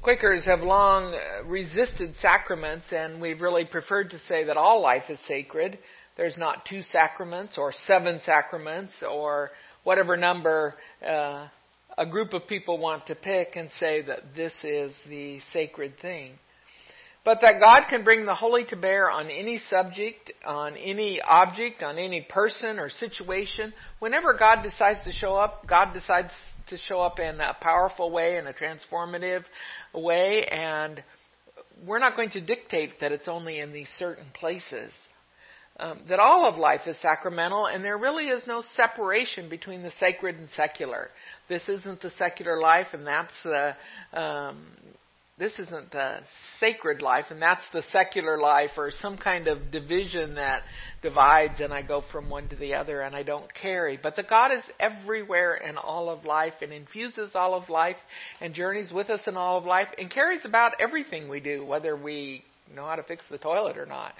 Quakers have long resisted sacraments, and we've really preferred to say that all life is sacred. There's not 2 sacraments or 7 sacraments or whatever number a group of people want to pick and say that this is the sacred thing. But that God can bring the holy to bear on any subject, on any object, on any person or situation. Whenever God decides to show up, God decides to show up in a powerful way, in a transformative way, and we're not going to dictate that it's only in these certain places. That all of life is sacramental, and there really is no separation between the sacred and secular. This isn't the secular life, and that's the this isn't the sacred life, and that's the secular life, or some kind of division that divides, and I go from one to the other, and I don't carry. But that God is everywhere in all of life, and infuses all of life, and journeys with us in all of life, and carries about everything we do, whether we know how to fix the toilet or not.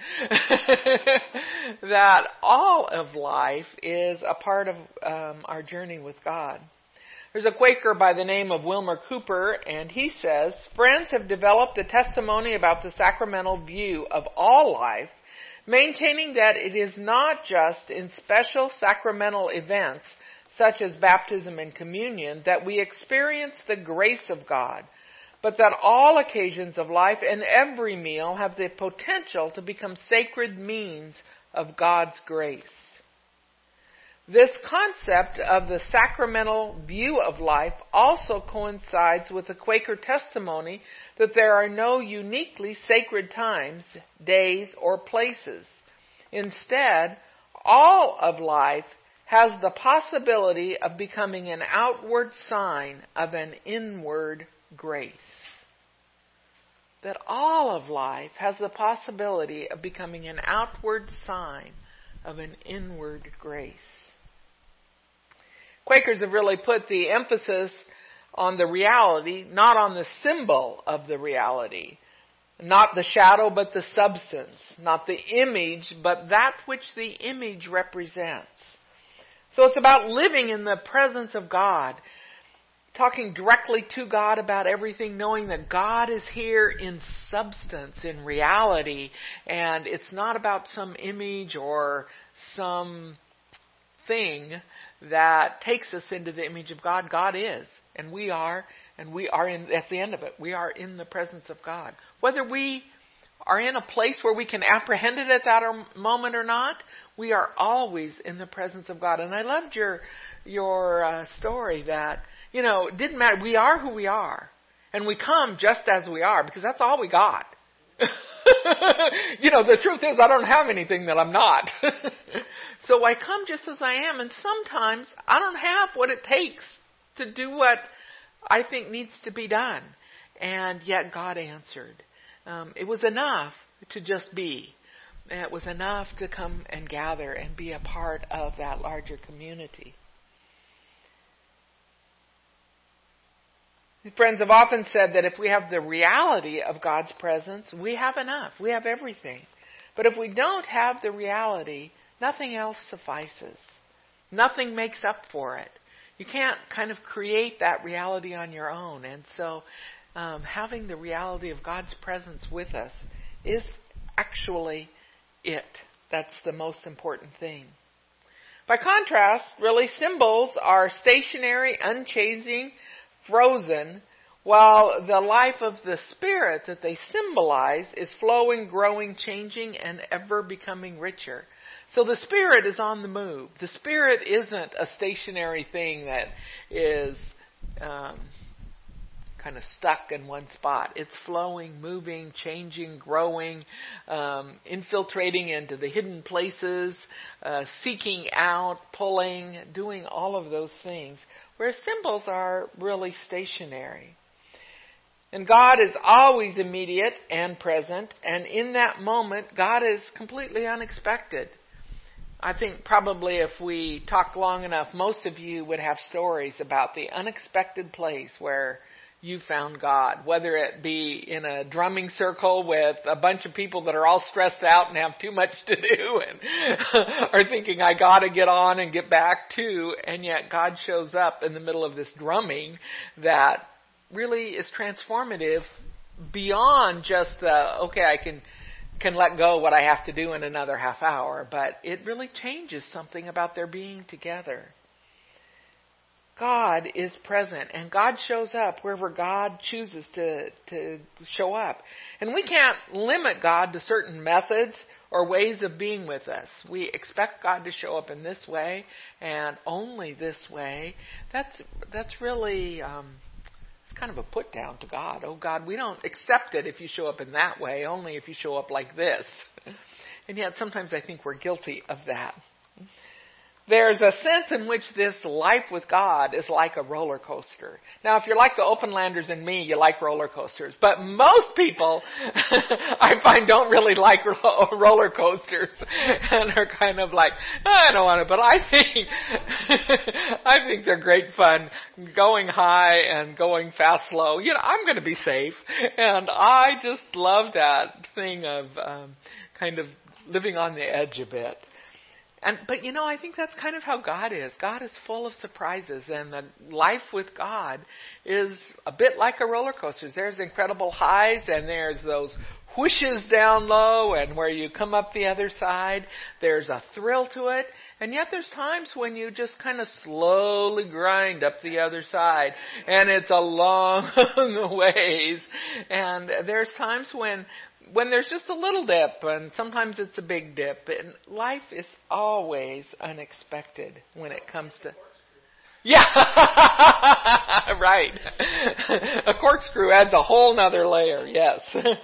That all of life is a part of our journey with God. There's a Quaker by the name of Wilmer Cooper, and he says, "Friends have developed a testimony about the sacramental view of all life, maintaining that it is not just in special sacramental events, such as baptism and communion, that we experience the grace of God, but that all occasions of life and every meal have the potential to become sacred means of God's grace." This concept of the sacramental view of life also coincides with the Quaker testimony that there are no uniquely sacred times, days, or places. Instead, all of life has the possibility of becoming an outward sign of an inward grace. That all of life has the possibility of becoming an outward sign of an inward grace. Quakers have really put the emphasis on the reality, not on the symbol of the reality. Not the shadow, but the substance. Not the image, but that which the image represents. So it's about living in the presence of God. Talking directly to God about everything, knowing that God is here in substance, in reality. And it's not about some image or some thing that takes us into the image of God. God is, and we are in, that's the end of it. We are in the presence of God. Whether we are in a place where we can apprehend it at that moment or not, we are always in the presence of God. And I loved your story that, it didn't matter. We are who we are. And we come just as we are, because that's all we got. The truth is I don't have anything that I'm not. So I come just as I am, and sometimes I don't have what it takes to do what I think needs to be done. And yet God answered. It was enough to just be. It was enough to come and gather and be a part of that larger community. Friends have often said that if we have the reality of God's presence, we have enough. We have everything. But if we don't have the reality, nothing else suffices. Nothing makes up for it. You can't kind of create that reality on your own. And so having the reality of God's presence with us is actually it. That's the most important thing. By contrast, really, symbols are stationary, unchanging, frozen, while the life of the Spirit that they symbolize is flowing, growing, changing, and ever becoming richer. So the Spirit is on the move. The Spirit isn't a stationary thing that is kind of stuck in one spot. It's flowing, moving, changing, growing, infiltrating into the hidden places, seeking out, pulling, doing all of those things, where symbols are really stationary. And God is always immediate and present, and in that moment, God is completely unexpected. I think probably if we talked long enough, most of you would have stories about the unexpected place where you found God, whether it be in a drumming circle with a bunch of people that are all stressed out and have too much to do and are thinking, I got to get on and get back to, and yet God shows up in the middle of this drumming that really is transformative beyond just I can let go what I have to do in another half hour, but it really changes something about their being together. God is present, and God shows up wherever God chooses to show up. And we can't limit God to certain methods or ways of being with us. We expect God to show up in this way and only this way. That's really it's kind of a put down to God. Oh God, we don't accept it if you show up in that way, only if you show up like this. And yet sometimes I think we're guilty of that. There's a sense in which this life with God is like a roller coaster. Now, if you're like the Openlanders and me, you like roller coasters. But most people, I find, don't really like roller coasters. And are kind of like, I don't want to. But I think they're great fun, going high and going fast, slow. I'm going to be safe. And I just love that thing of kind of living on the edge a bit. But I think that's kind of how God is. God is full of surprises, and the life with God is a bit like a roller coaster. There's incredible highs, and there's those whooshes down low, and where you come up the other side, there's a thrill to it. And yet there's times when you just kind of slowly grind up the other side, and it's a long ways. And there's times when there's just a little dip, and sometimes it's a big dip. And life is always unexpected when it comes to... Yeah, right. A corkscrew adds a whole nother layer, yes.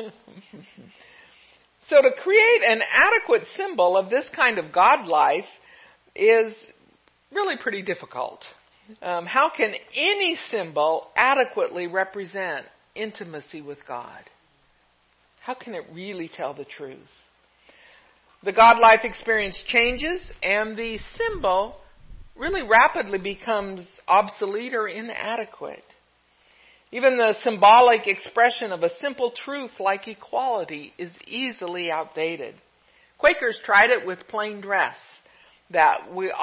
So to create an adequate symbol of this kind of God life is really pretty difficult. How can any symbol adequately represent intimacy with God? How can it really tell the truth? The God life experience changes, and the symbol really rapidly becomes obsolete or inadequate. Even the symbolic expression of a simple truth like equality is easily outdated. Quakers tried it with plain dress, that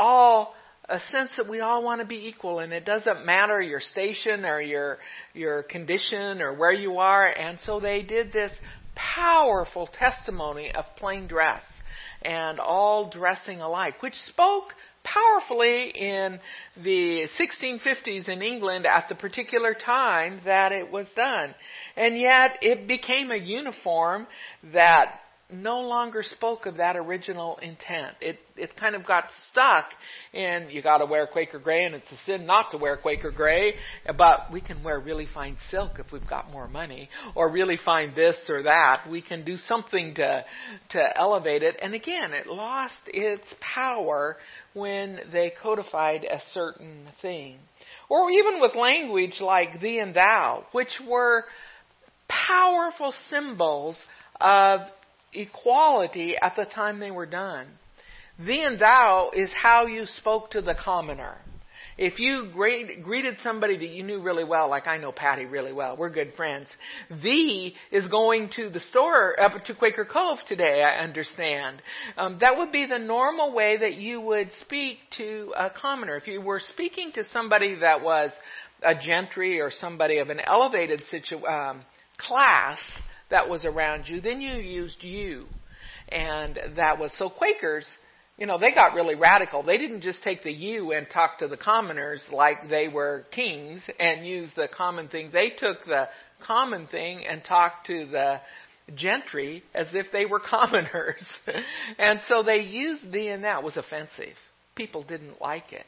a sense that we all want to be equal, and it doesn't matter your station or your condition or where you are. And so they did this powerful testimony of plain dress and all dressing alike, which spoke powerfully in the 1650s in England at the particular time that it was done. And yet it became a uniform that no longer spoke of that original intent. It kind of got stuck in, you got to wear Quaker gray, and it's a sin not to wear Quaker gray, but we can wear really fine silk if we've got more money, or really fine this or that. We can do something to elevate it. And again, it lost its power when they codified a certain thing. Or even with language like thee and thou, which were powerful symbols of equality at the time they were done. Thee and thou is how you spoke to the commoner. If you greeted somebody that you knew really well, like I know Patty really well, we're good friends, thee is going to the store, up to Quaker Cove today, I understand. That would be the normal way that you would speak to a commoner. If you were speaking to somebody that was a gentry or somebody of an elevated class that was around you, then you used you. And that was, so Quakers, they got really radical. They didn't just take the you and talk to the commoners like they were kings and use the common thing. They took the common thing and talked to the gentry as if they were commoners. And so they used thee and thou. It was offensive. People didn't like it.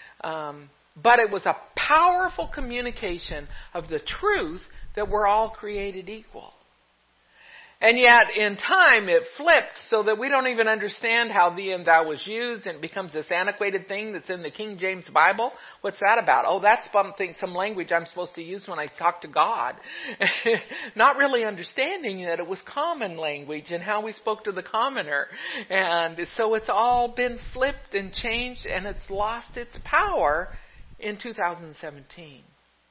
But it was a powerful communication of the truth that we're all created equal. And yet, in time, it flipped so that we don't even understand how thee and thou was used, and it becomes this antiquated thing that's in the King James Bible. What's that about? Oh, that's some language I'm supposed to use when I talk to God. Not really understanding that it was common language and how we spoke to the commoner. And so it's all been flipped and changed, and it's lost its power in 2017.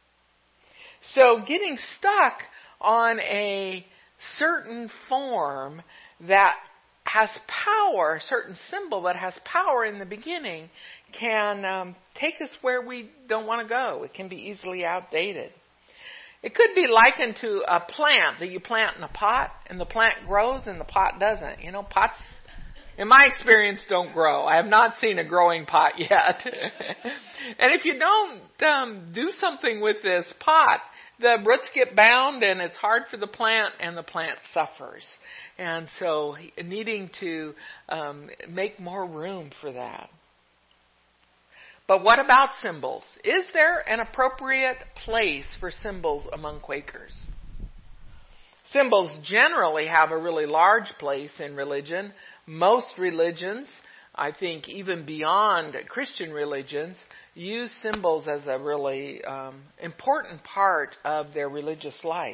So getting stuck on a certain form that has power, a certain symbol that has power in the beginning, can take us where we don't want to go. It can be easily outdated. It could be likened to a plant that you plant in a pot, and the plant grows and the pot doesn't. You know, pots, in my experience, don't grow. I have not seen a growing pot yet. And if you don't do something with this pot, the roots get bound and it's hard for the plant and the plant suffers. And so needing to make more room for that. But what about symbols? Is there an appropriate place for symbols among Quakers? Symbols generally have a really large place in religion. Most religions, I think even beyond Christian religions, use symbols as a really important part of their religious life.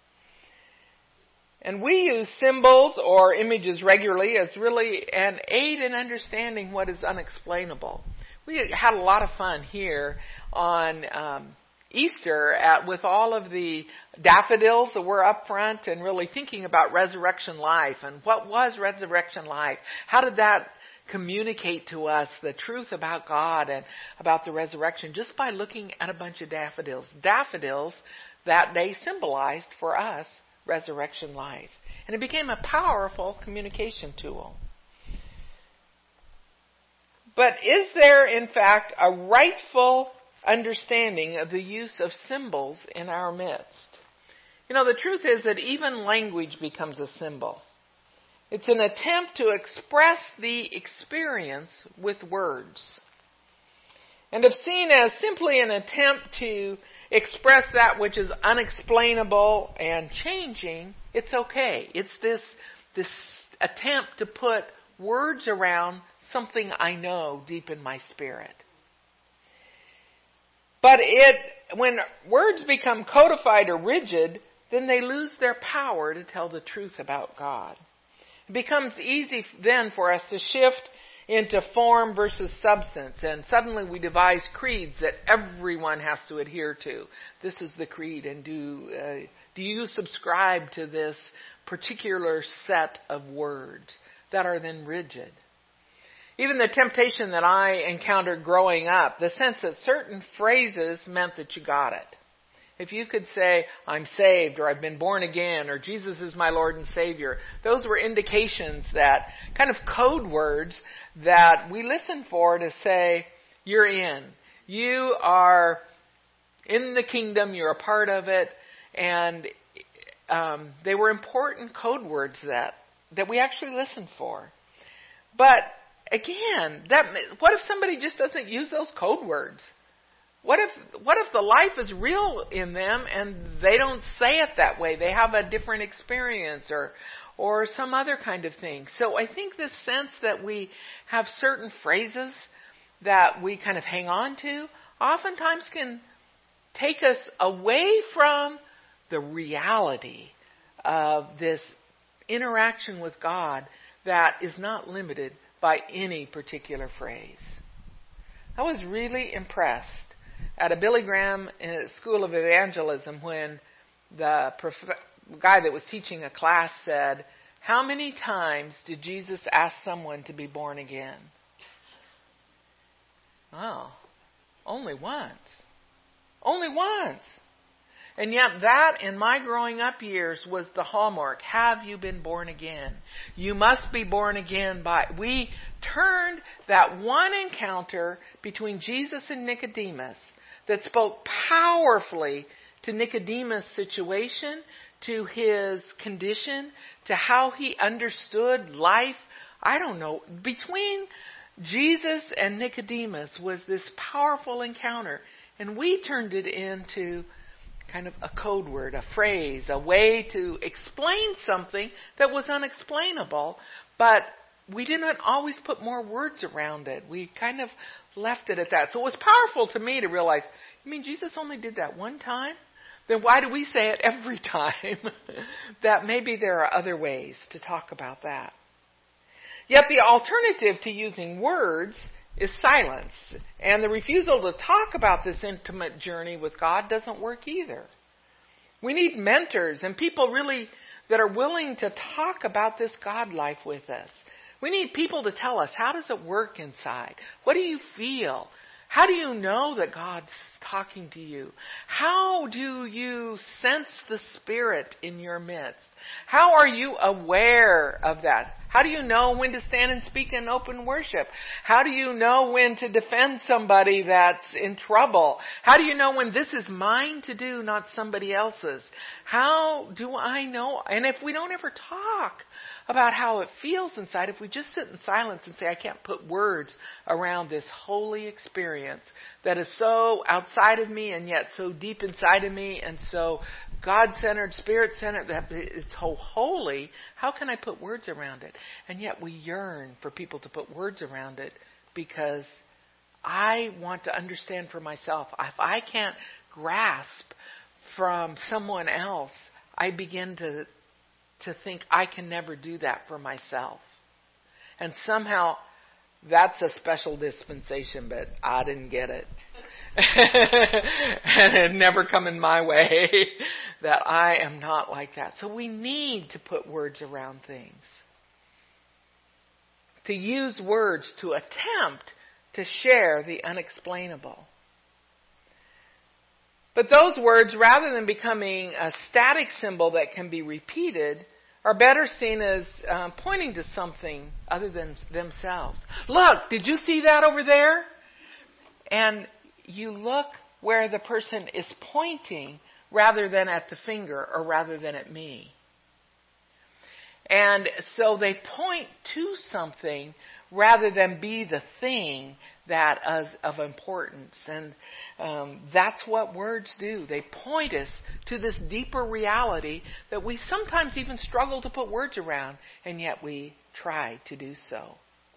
And we use symbols or images regularly as really an aid in understanding what is unexplainable. We had a lot of fun here on Easter with all of the daffodils that were up front and really thinking about resurrection life and what was resurrection life. How did that communicate to us the truth about God and about the resurrection just by looking at a bunch of daffodils. Daffodils that day symbolized for us resurrection life. And it became a powerful communication tool. But is there, in fact, a rightful understanding of the use of symbols in our midst? You know, the truth is that even language becomes a symbol. It's an attempt to express the experience with words. And if seen as simply an attempt to express that which is unexplainable and changing, it's okay. It's this attempt to put words around something I know deep in my spirit. But when words become codified or rigid, then they lose their power to tell the truth about God. It becomes easy then for us to shift into form versus substance, and suddenly we devise creeds that everyone has to adhere to. This is the creed, and do you subscribe to this particular set of words that are then rigid? Even the temptation that I encountered growing up, the sense that certain phrases meant that you got it. If you could say, I'm saved, or I've been born again, or Jesus is my Lord and Savior, those were indications that, kind of code words that we listen for to say, you're in. You are in the kingdom, you're a part of it, and they were important code words that we actually listened for. But again, what if somebody just doesn't use those code words? What if the life is real in them and they don't say it that way? They have a different experience or some other kind of thing. So I think this sense that we have certain phrases that we kind of hang on to oftentimes can take us away from the reality of this interaction with God that is not limited by any particular phrase. I was really impressed at a Billy Graham School of Evangelism when the guy that was teaching a class said, how many times did Jesus ask someone to be born again? Oh, only once. Only once. And yet that, in my growing up years, was the hallmark. Have you been born again? You must be born again we turned that one encounter between Jesus and Nicodemus that spoke powerfully to Nicodemus' situation, to his condition, to how he understood life. I don't know. Between Jesus and Nicodemus was this powerful encounter. And we turned it into kind of a code word, a phrase, a way to explain something that was unexplainable, but we didn't always put more words around it. We kind of left it at that. So it was powerful to me to realize, you mean Jesus only did that one time? Then why do we say it every time? That maybe there are other ways to talk about that. Yet the alternative to using words is silence. And the refusal to talk about this intimate journey with God doesn't work either. We need mentors and people really that are willing to talk about this God life with us. We need people to tell us, how does it work inside? What do you feel? How do you know that God's talking to you? How do you sense the Spirit in your midst? How are you aware of that? How do you know when to stand and speak in open worship? How do you know when to defend somebody that's in trouble? How do you know when this is mine to do, not somebody else's? How do I know? And if we don't ever talk about how it feels inside, if we just sit in silence and say, I can't put words around this holy experience that is so outside of me and yet so deep inside of me and so God-centered, Spirit-centered, that it's so holy, how can I put words around it? And yet we yearn for people to put words around it because I want to understand for myself. If I can't grasp from someone else, I begin to think I can never do that for myself. And somehow that's a special dispensation, but I didn't get it. And it never come in my way that I am not like that. So we need to put words around things. To use words to attempt to share the unexplainable. But those words, rather than becoming a static symbol that can be repeated, are better seen as pointing to something other than themselves. Look, did you see that over there? And you look where the person is pointing rather than at the finger or rather than at me. And so they point to something rather than be the thing that is of importance. And that's what words do. They point us to this deeper reality that we sometimes even struggle to put words around, and yet we try to do so.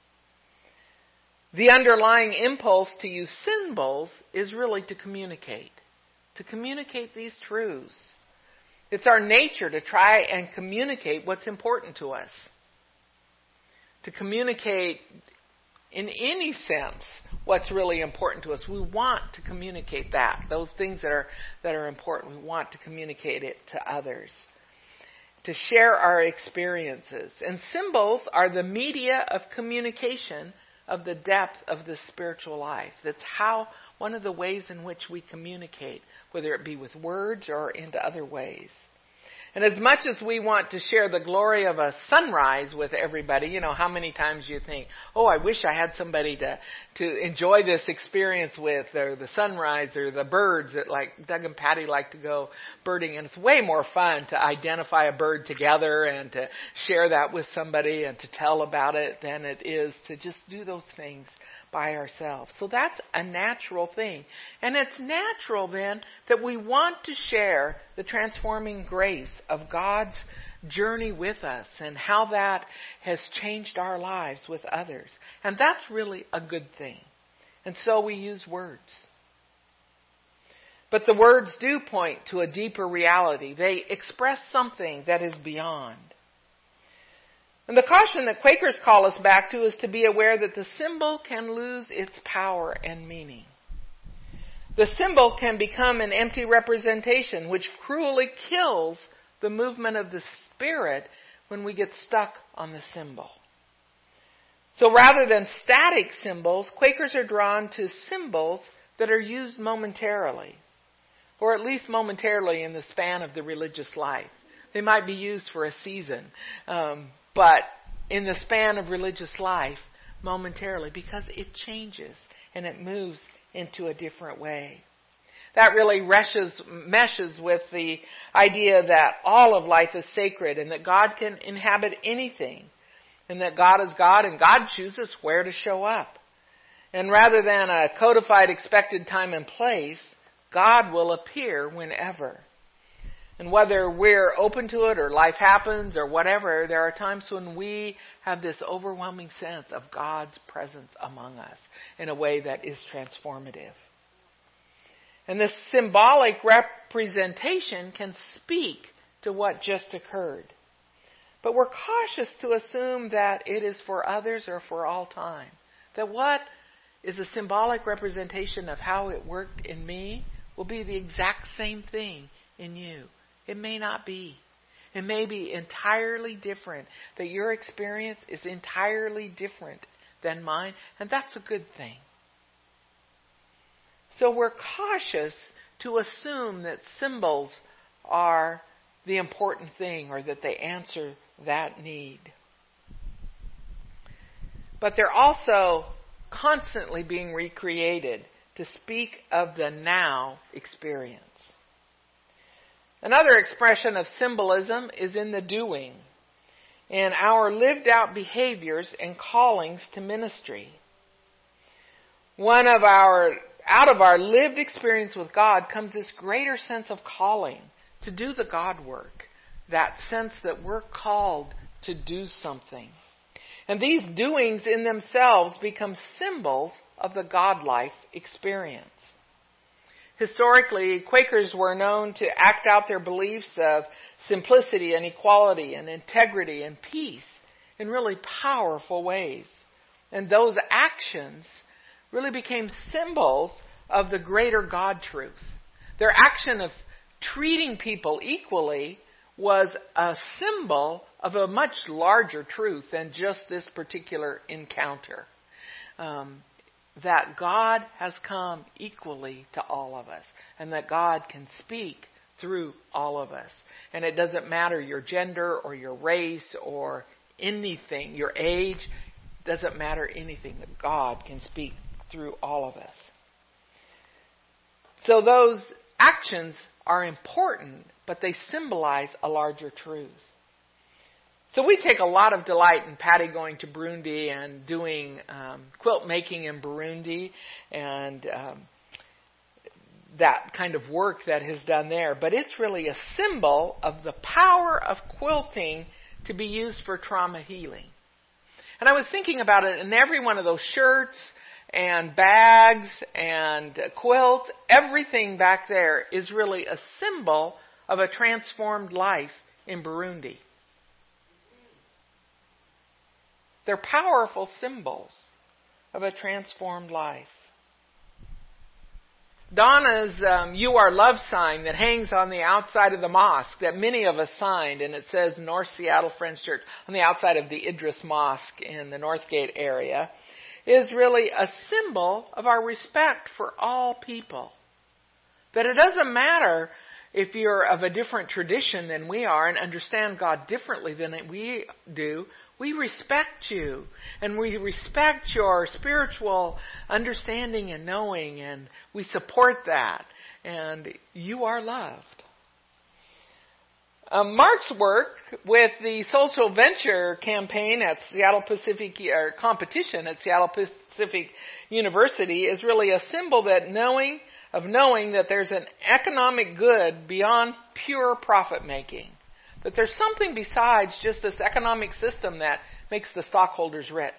The underlying impulse to use symbols is really to communicate these truths. It's our nature to try and communicate what's important to us. To communicate in any sense what's really important to us. We want to communicate that. Those things that are important, we want to communicate it to others. To share our experiences. And symbols are the media of communication of the depth of the spiritual life. That's one of the ways in which we communicate, whether it be with words or into other ways. And as much as we want to share the glory of a sunrise with everybody, how many times you think, oh, I wish I had somebody to enjoy this experience with, or the sunrise, or the birds that like Doug and Patty like to go birding. And it's way more fun to identify a bird together and to share that with somebody and to tell about it than it is to just do those things by ourselves. So that's a natural thing. And it's natural then that we want to share the transforming grace of God's journey with us and how that has changed our lives with others. And that's really a good thing. And so we use words. But the words do point to a deeper reality. They express something that is beyond. And the caution that Quakers call us back to is to be aware that the symbol can lose its power and meaning. The symbol can become an empty representation which cruelly kills the movement of the Spirit when we get stuck on the symbol. So rather than static symbols, Quakers are drawn to symbols that are used momentarily, or at least momentarily in the span of the religious life. They might be used for a season, but in the span of religious life, momentarily, because it changes and it moves into a different way. That really meshes with the idea that all of life is sacred and that God can inhabit anything and that God is God and God chooses where to show up. And rather than a codified expected time and place, God will appear whenever. And whether we're open to it or life happens or whatever, there are times when we have this overwhelming sense of God's presence among us in a way that is transformative. And this symbolic representation can speak to what just occurred. But we're cautious to assume that it is for others or for all time. That what is a symbolic representation of how it worked in me will be the exact same thing in you. It may not be. It may be entirely different. That your experience is entirely different than mine. And that's a good thing. So we're cautious to assume that symbols are the important thing or that they answer that need. But they're also constantly being recreated to speak of the now experience. Another expression of symbolism is in the doing, in our lived out behaviors and callings to ministry. Out of our lived experience with God comes this greater sense of calling to do the God work, that sense that we're called to do something. And these doings in themselves become symbols of the God-life experience. Historically, Quakers were known to act out their beliefs of simplicity and equality and integrity and peace in really powerful ways. And those actions really became symbols of the greater God truth. Their action of treating people equally was a symbol of a much larger truth than just this particular encounter. That God has come equally to all of us, and that God can speak through all of us. And it doesn't matter your gender or your race or anything, your age, doesn't matter anything, that God can speak through all of us. So those actions are important, but they symbolize a larger truth. So we take a lot of delight in Patty going to Burundi and doing quilt making in Burundi and that kind of work that is done there. But it's really a symbol of the power of quilting to be used for trauma healing. And I was thinking about it, in every one of those shirts and bags and quilt, everything back there is really a symbol of a transformed life in Burundi. They're powerful symbols of a transformed life. Donna's You Are Love sign that hangs on the outside of the mosque that many of us signed, and it says North Seattle Friends Church on the outside of the Idris Mosque in the Northgate area, is really a symbol of our respect for all people. That it doesn't matter if you're of a different tradition than we are and understand God differently than we do. We respect you, and we respect your spiritual understanding and knowing, and we support that, and you are loved. Mark's work with the social venture campaign at Seattle Pacific, or competition at Seattle Pacific University, is really a symbol that knowing that there's an economic good beyond pure profit making. That there's something besides just this economic system that makes the stockholders rich.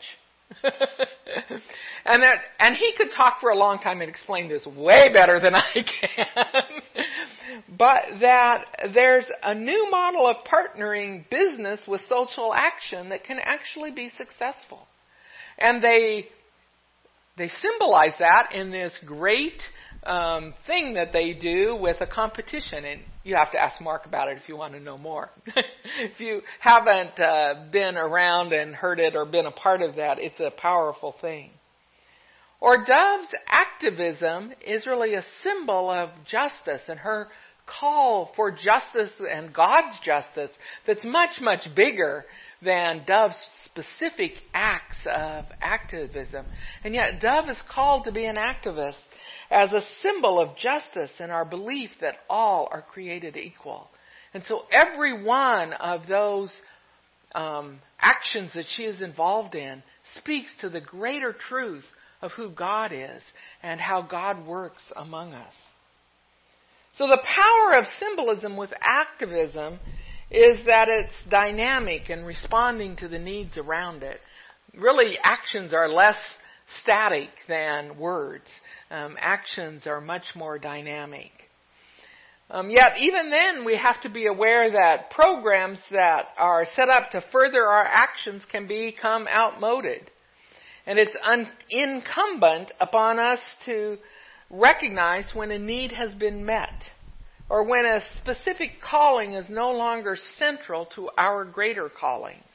and he could talk for a long time and explain this way better than I can. But that there's a new model of partnering business with social action that can actually be successful. And they symbolize that in this great thing that they do with a competition. And you have to ask Mark about it if you want to know more. If you haven't been around and heard it or been a part of that, it's a powerful thing. Or Dove's activism is really a symbol of justice and her call for justice and God's justice that's much, much bigger than Dove's specific acts of activism. And yet Dove is called to be an activist as a symbol of justice and our belief that all are created equal. And so every one of those actions that she is involved in speaks to the greater truth of who God is and how God works among us. So the power of symbolism with activism is that it's dynamic and responding to the needs around it. Really, actions are less static than words. Actions are much more dynamic. Yet, even then, we have to be aware that programs that are set up to further our actions can become outmoded. And it's incumbent upon us to recognize when a need has been met, or when a specific calling is no longer central to our greater callings.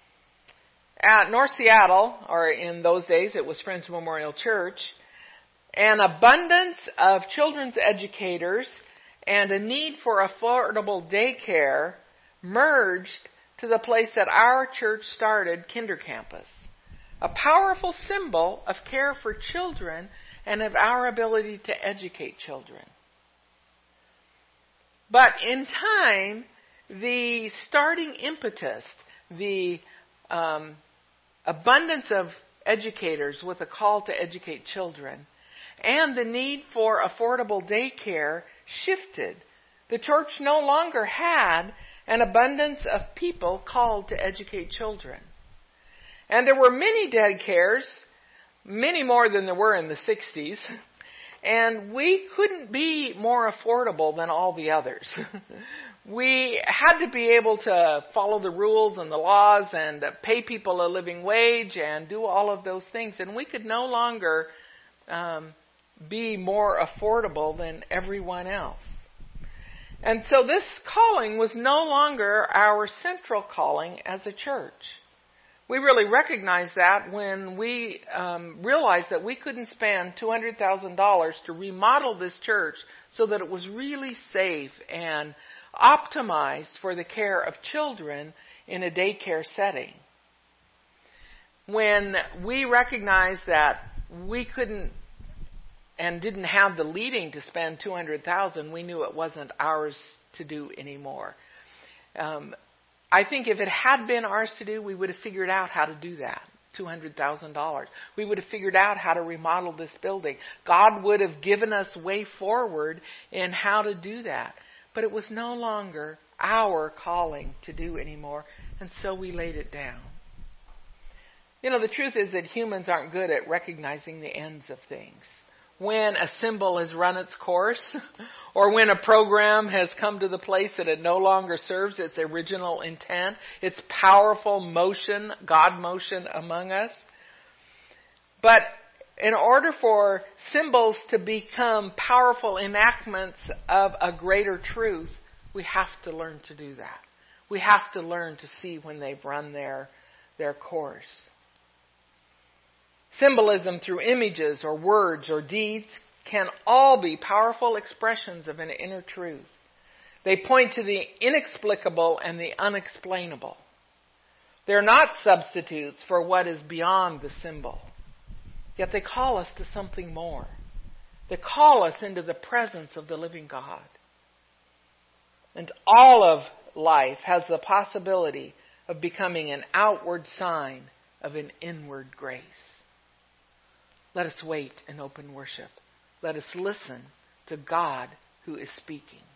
At North Seattle, or in those days it was Friends Memorial Church, An abundance of children's educators and a need for affordable daycare merged to the place that our church started, Kindercampus. A powerful symbol of care for children and of our ability to educate children. But in time, the starting impetus, the abundance of educators with a call to educate children, and the need for affordable daycare shifted. The church no longer had an abundance of people called to educate children. And there were many daycares, many more than there were in the 60s, and we couldn't be more affordable than all the others. We had to be able to follow the rules and the laws and pay people a living wage and do all of those things, and we could no longer be more affordable than everyone else. And so this calling was no longer our central calling as a church. We really recognized that when we realized that we couldn't spend $200,000 to remodel this church so that it was really safe and optimized for the care of children in a daycare setting. When we recognized that we couldn't and didn't have the leading to spend $200,000, we knew it wasn't ours to do anymore. I think if it had been ours to do, we would have figured out how to do that, $200,000. We would have figured out how to remodel this building. God would have given us way forward in how to do that. But it was no longer our calling to do anymore, and so we laid it down. You know, the truth is that humans aren't good at recognizing the ends of things. When a symbol has run its course, or when a program has come to the place that it no longer serves its original intent, its powerful motion, God motion among us. But in order for symbols to become powerful enactments of a greater truth, we have to learn to do that. We have to learn to see when they've run their course. Symbolism through images or words or deeds can all be powerful expressions of an inner truth. They point to the inexplicable and the unexplainable. They're not substitutes for what is beyond the symbol. Yet they call us to something more. They call us into the presence of the living God. And all of life has the possibility of becoming an outward sign of an inward grace. Let us wait in open worship. Let us listen to God who is speaking.